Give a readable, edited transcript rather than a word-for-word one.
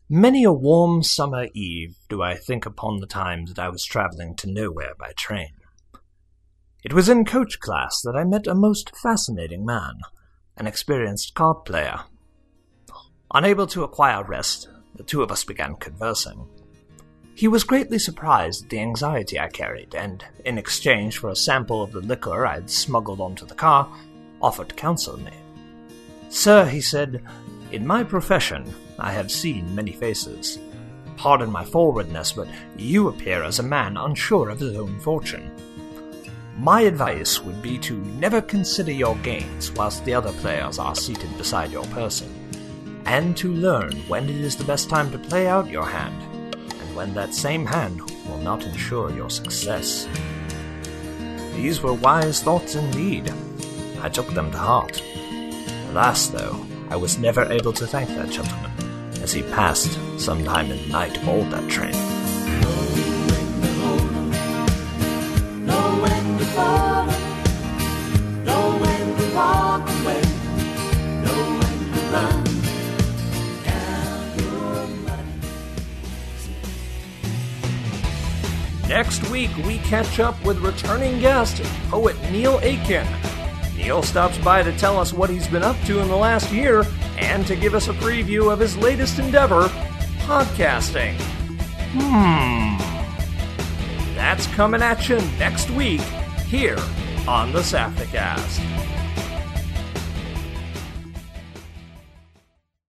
Many a warm summer eve do I think upon the times that I was travelling to nowhere by train. It was in coach class that I met a most fascinating man, an experienced card player. Unable to acquire rest, the two of us began conversing. He was greatly surprised at the anxiety I carried, and, in exchange for a sample of the liquor I'd smuggled onto the car, offered to counsel me. "Sir," he said, "in my profession, I have seen many faces. Pardon my forwardness, but you appear as a man unsure of his own fortune. My advice would be to never consider your gains whilst the other players are seated beside your person, and to learn when it is the best time to play out your hand, and when that same hand will not ensure your success." These were wise thoughts indeed. I took them to heart. Alas, though, I was never able to thank that gentleman, as he passed sometime in the night aboard that train. Next week, we catch up with returning guest, poet Neil Aiken. Neil stops by to tell us what he's been up to in the last year and to give us a preview of his latest endeavor, podcasting. That's coming at you next week here on the Safticast.